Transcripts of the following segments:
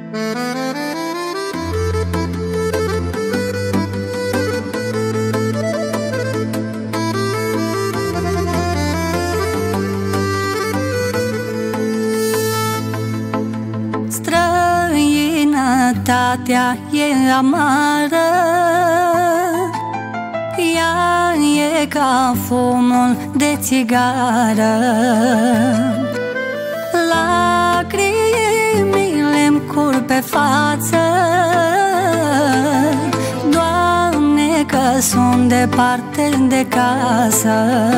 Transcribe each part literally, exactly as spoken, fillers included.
Străinătatea e amară, ea e ca fumul de țigară. Lacrimile-mi curg pe față, Doamne, că sunt departe de casă.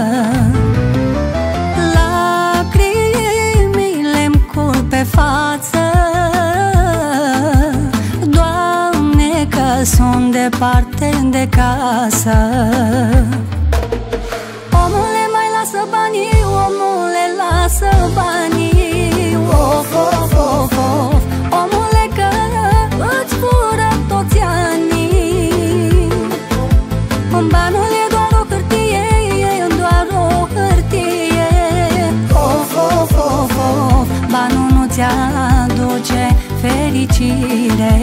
Lacrimile-mi curg pe față, Doamne, că sunt departe de casă. Omule, mai lasă banii, omule, lasă banii. Of, of, of, of. Omule, că îți fură toți anii. Banul e doar o hârtie, e doar o hârtie. Of, of, of, of. Banul nu ți-aduce fericire.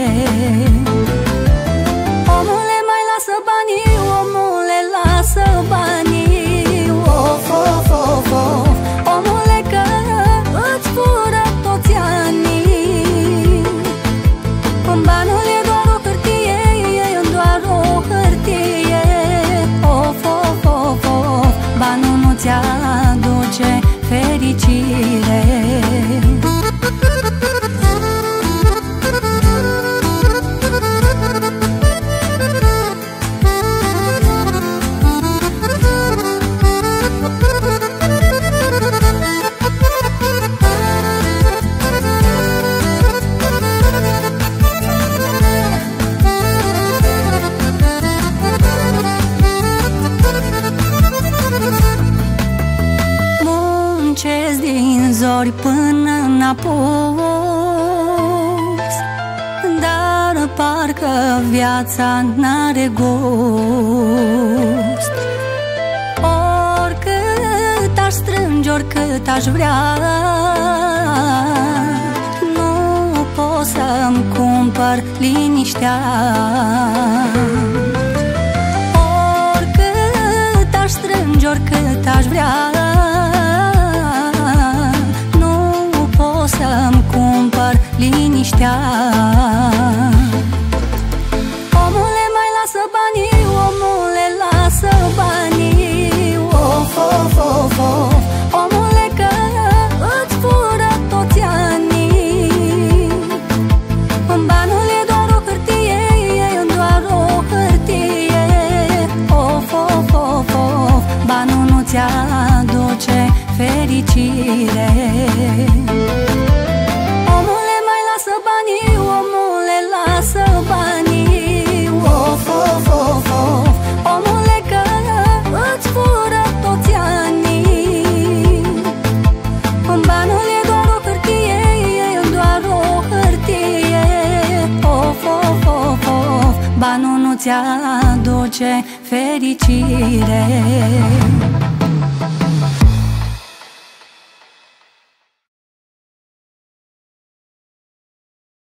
Omule, mai lasă banii, omule, lasă banii. Of, of, of, of. Omule, că îți fură toți anii. Banul e doar o hârtie, e doar o hârtie. Of, of, of, of. Banul nu ți-aduce fericire. Muncesc din zori până în apus, dar parcă viața n-are gust. Oricât aș strânge, oricât aș vrea, nu pot să-mi cumpăr liniștea. Oricât aș strânge, oricât aș vrea, să-mi cumpăr liniștea. Omule, mai lasă banii, omule, lasă banii. Of, of, of, of. Omule, că îți fură toți anii. Banul e doar o hârtie, e doar o hârtie. Of, of, of, of. Banul nu ți-aduce fericire. Omule, mai lasă banii, omule, lasă banii. Of, of, of, of. Omule, că îți fură toți anii. Banul e doar o hârtie, e doar o hârtie. Of, of, of, of. Banul nu ți-aduce fericire.